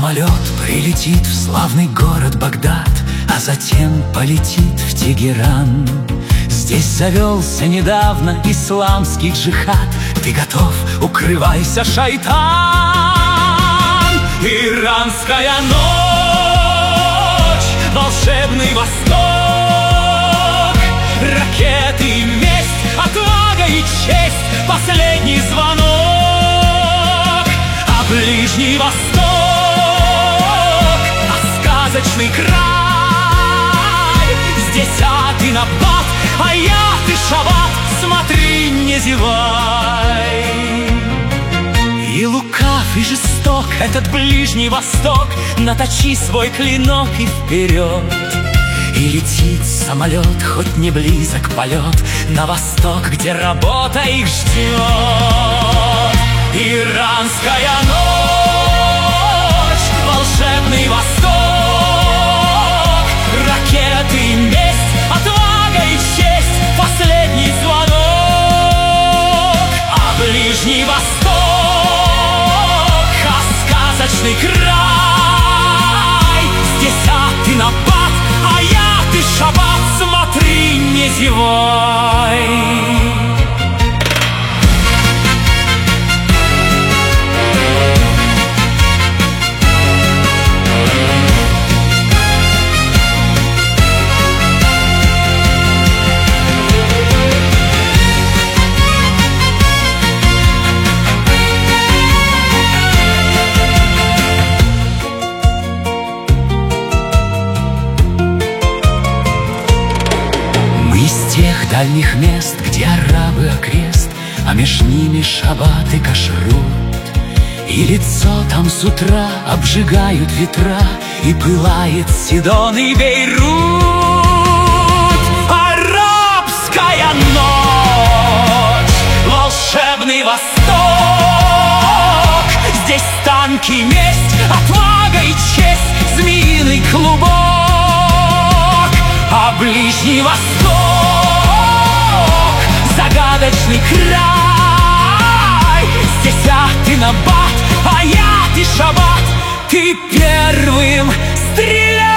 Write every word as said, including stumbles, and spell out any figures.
Самолет прилетит в славный город Багдад, а затем полетит в Тегеран. Здесь завелся недавно исламский джихад. Ты готов? Укрывайся, шайтан! Иранская ночь, волшебный восток, ракеты и месть, отвага и честь, последний звонок. А Ближний Восток, а сказочный край, здесь ад и набат, аят и шаббат, смотри, не зевай. И лукав, и жесток этот Ближний Восток, наточи свой клинок и вперед. И летит самолет, хоть не близок полет, на восток, где работа их ждет. Иранская ночь, волшебный восток, ракеты и месть, отвага и честь, последний звонок. А Ближний Восток, а сказочный край, здесь ад и набат, аят и шаббат, смотри, не зевай. Дальних мест, где арабы окрест, а меж ними шаббат и кашрут. И лицо там с утра обжигают ветра, и пылает Сидон и Бейрут. Арабская ночь, волшебный восток, здесь танки, месть, отвага и честь, змеиный клубок. А Ближний Восток, загадочный край, здесь ад и набат, аят и шаббат, ты первым стреляй.